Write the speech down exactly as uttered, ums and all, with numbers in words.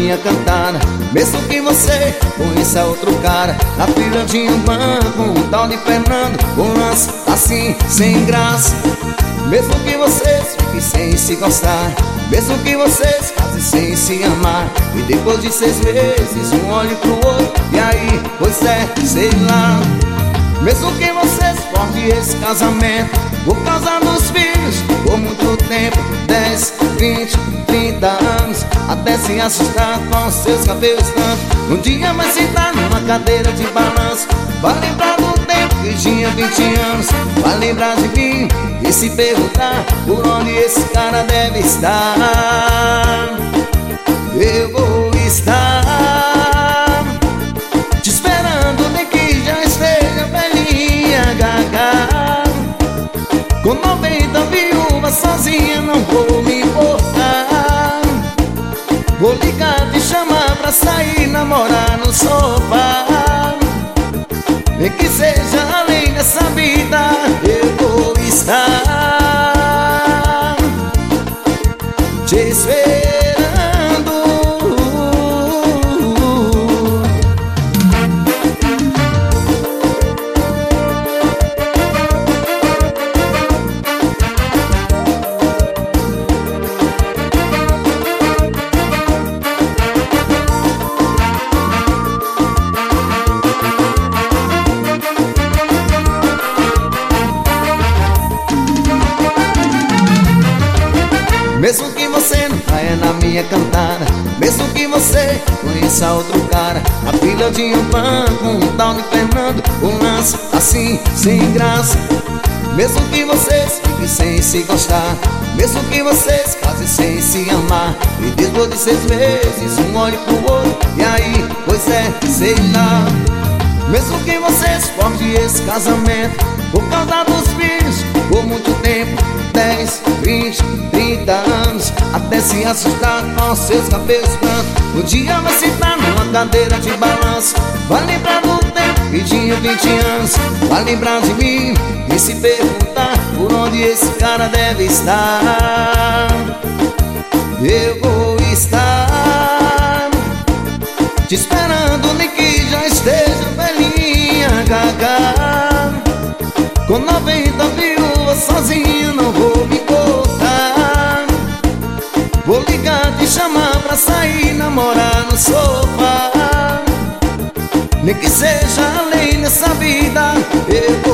minha cantada. Mesmo que você conheça outro cara, na fila de um banco, um tal de Fernando, um lance assim, sem graça. Mesmo que vocês fiquem sem se gostar, mesmo que vocês casem sem se amar, e depois de seis meses um olhe pro outro, e aí, pois é, sei lá. Mesmo que vocês forcem esse casamento por causa dos filhos, por muito tempo, dez, vinte, trinta anos, até se assustar com os seus cabelos tanto. Um dia vai sentar numa cadeira de balanço, vai lembrar do tempo que tinha vinte anos, vai lembrar de mim e se perguntar por onde esse cara deve estar. Eu vou estar te esperando, nem que já esteja velhinha, gaga, com noventa viúvas sozinha, não vou me importar. Vou ligar, te chamar pra sair, namorar no sofá, nem que seja além dessa vida. Eu vou estar te esperando. Mesmo que você não caia na minha cantada, mesmo que você conheça outro cara, na fila de um banco, um tal de Fernando, um lance assim, sem graça. Mesmo que vocês fiquem sem se gostar, mesmo que vocês casem sem se amar, e depois de seis meses um olhe pro outro, e aí, pois é, sei lá. Mesmo que vocês forcem esse casamento por causa dos filhos, por muito tempo, dez, vinte, trinta anos, até se assustar com os seus cabelos brancos. Um dia vai sentar numa cadeira de balanço, vai lembrar do tempo que tinha vinte anos, vai lembrar de mim e se perguntar por onde esse cara deve estar. Eu vou estar te esperando, nem que já esteja velhinha, gaga, com noventa viúvas sozinho, não vou me importar. Vou ligar, te chamar pra sair, namorar no sofá, nem que seja além dessa vida. Eu